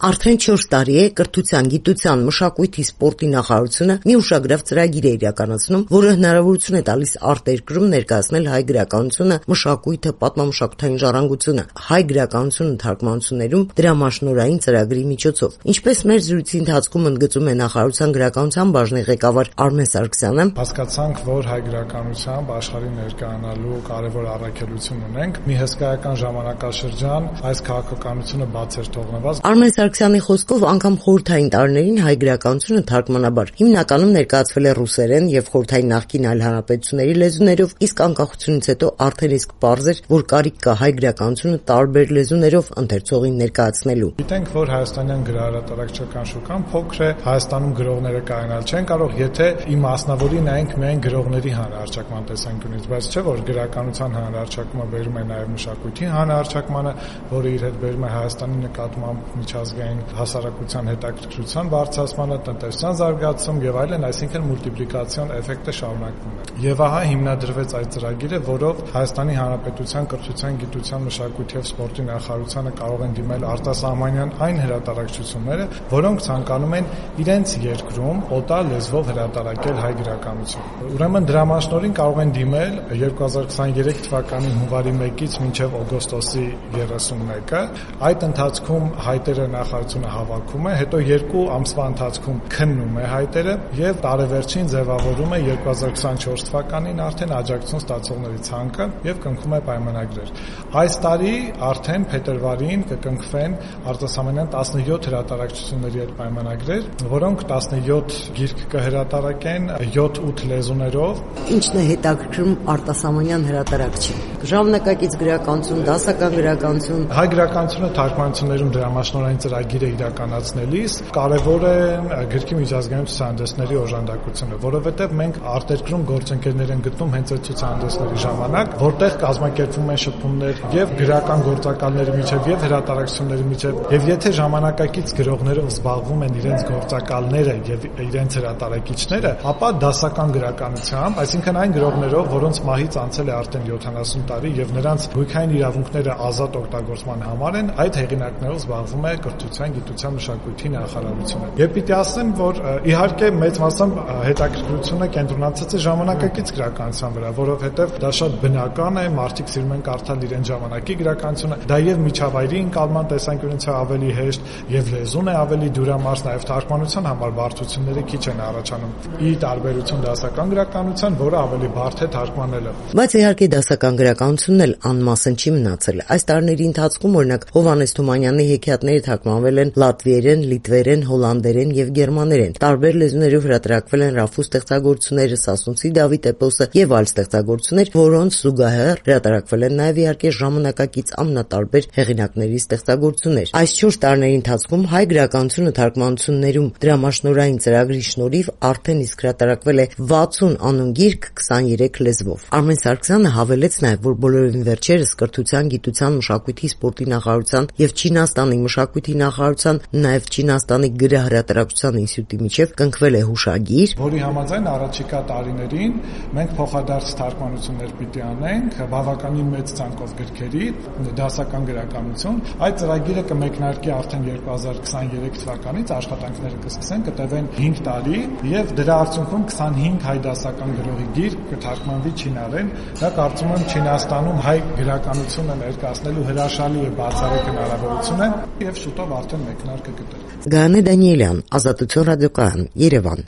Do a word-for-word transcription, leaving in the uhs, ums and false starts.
Արդեն չորս տարի է կրթության, գիտության, մշակույթի, սպորտի նախարարությունը մի ուշագրավ ծրագիր է իրականացնում, որը հնարավորություն է տալիս արտերկրում ներկայացնել հայ գրականությունը, մշակույթը, պատմամշակութային ժառանգությունը, հայ գրականությունը թարգմանություններում դրամաշնորհային ծրագրի միջոցով։ Ինչպես մեր զրույցի ընթացքում ընդգծում է նախարարության գրականության բաժնի ղեկավար Արմեն Սարգսյանը, հասկացանք, որ հայ գրականությամբ աշխարհին ներկայանալու կարևոր առաքելություն ունենք։ Մի հսկայական ժամանակաշրջան այս քաղաքականությունը բաց էր թողնված։ Արմեն Սարգսյանի խոսքով անգամ խորհրդային տարիներին հայ գրականությունը թարգմանաբար հիմնականում ներկայացվել է ռուսերեն եւ խորհրդային նախկին այլ հանրապետությունների լեզուներով, իսկ անկախությունից հետո արդեն իսկ պարզ էր, որ կարիք կա հայ գրականությունը տարբեր լեզուներով ընթերցողին ներկայացնելու։ Գիտենք, որ հայաստանյան գրահրատարակչական շուկան փոքր է, Հայաստանում գրողները կայանալ չեն կարող, եթե ի մասնավորի նայենք միայն գրողների հանրահարճակման տեսանկյունից, բայց չէ որ գրականության հանրահարճակումը բերում է նաև մշակույթի հանրահարճակմանը, որը իր հետ բերում է Հայաստանի նկատմամբ միջազգային հասարակության հետաքրքրության բարձրացմանը, տնտեսության զարգացում եւ այլն, այսինքն մուլտիպլիկացիոն էֆեկտը շարունակվում է։ Եվ ահա հիմնադրվեց այդ ծրագիրը, որով Հայաստանի Հանրապետության կրթության, գիտության, մշակույթի եւ սպորտի նախարարությանը կարող են դիմել արտասահմանյան այն հրատարակչությունները, որոնք ցանկանում են իրենց երկրում օտա լեզվով հրատարակել հայ գրականություն։ Ուրեմն դրամաշնորհին կարող են դիմել երկու հազար քսաներեք թվականի հունվարի մեկից մինչև օգոստոսի երեսունմեկը։ Այդ ընթացքում հայտերը նախարարությունը հավաքում է, հետո երկու ամսվա ընթացքում քննում է հայտերը եւ տարեվերջին ձևավորում է երկու հազար քսանչորս թվականին արդեն աջակցություն ստացողների ցանկը եւ կնքում է պայմանագրեր։ Այս տարի արդեն փետրվարին կկնքվեն արտասահմանյան տասնյոթ հրատարակչությունների հետ պայմանագրեր, որոնք տասնյոթ գիրք կհրատարակեն յոթ-ութ լեզուներով։ Ինչն է հետաքրքրում արտասահմանյան հրատարակչի։ Ժամանակակից գրականություն, դասական գրականություն։ Հայ գրականությունը թարգմանություններում դրամաշնորհային ծրագիրը իրականացնելիս կարևոր է գրքի միջազգային ցուցահանդեսների օժանդակությունը, որովհետև մենք արտերկրում գործընկերներ են գտնում հենց այդ ցուցահանդեսների ժամանակ, որտեղ կազմակերպվում են շփումներ եւ գրական գործակալների միջեւ եւ հրատարակությունների միջեւ, եւ եթե ժամանակակից գրողներով զբաղվում են իրենց գործակալները եւ իրենց հրատարակիչները, ապա դասական գրականությամբ, այսինքն այն գրողներով, որոնց մահից անցել է արդեն յոթանասուն տարի եւ նրանց գույքային իրավունքները ազատ օգտագործման համար են, այդ հեղինակներով զբաղվում է կրթության, գիտության, մշակույթի նախարարությունը։ Եվ պիտի ասեմ, որ իհարկե մեծ մասամբ հետաքրքրությունը կենտրոնացած է ժամանակակից գրականության վրա, որովհետեւ դա շատ բնական է, մարդիկ սիրում են կարդալ իրեն ժամանակի գրականությունը, դա եւ միջավայրի ընկալման տեսանկյունից է ավելի հեշտ եւ լեզուն է ավելի դյուրամարս, նաեւ թարգմանության համար բարդությունները քիչ են առաջանում։ Ի տարբերություն դասական գրականության, որը ավելի բարդ է թարգմանելը։ Բայց իհարկե դասական գրականությունն էլ անմասն չի մնացել։ Այս տարիների ընթացքում օրինակ Հովհաննես Թումանյանի հեքիաթները թարգմանվել են լատվիերեն, լիտվերեն, հոլանդերեն եւ գերմաներեն։ Տարբեր լեզուներով հրատարակվել են Ռաֆու ստեղծագործությունները, Սասունցի Դավիթ էպոսը եւ այլ ստեղծագործություններ, որոնց զուգահեռ հրատարակվել են նաեւ իհարկե ժամանակակից ամենատարբեր հեղինակների ստեղծագործություններ։ Այս չորս տարիների ընթացքում հայ գրականությունը թարգմանություններում դրամաշնորհային ծրագրի շնորհիվ արդեն իսկ հրատարակվել է վաթսուն անուն գիրք քսաներեք լեզվով։ Արմեն Սարգսյանը հավելեց նաեւ, որ բոլորովին վերջերս կրթության, գիտության, մշակույթի, սպորտի նախարարության եւ Չինաստանի մշակույթի նախարարության, նաեւ Չինաստանի գրահրատարակչության ինստիտուտի միջև կնքվել է հուշագիր, որի համաձայն առաջիկա տարիներին մենք փոխադարձ թարգմանություններ պիտի անենք բավականին մեծ ցանկով գրքերի, դասական գրականություն։ Այդ ծրագիրը կմեկնարկի արդեն երկու հազար քսաներեք թվականից, աշխատանքները կսկսեն, կտևեն հինգ տարի եւ դրա արդյունքում քսանհինգ հայ դասական գրողի գիրք կթարգմանվի չինարեն։ Դա կարծում եմ Չինաստանում հայ գրականությունը ներկայացնելու հրաշալի է բացառիկ հնարավորություն է եւ շուտով արդեն մեկնարկը կտրվի։ Գայանե Դանիելյան, Ազատություն ռադիոկայան, Երևան։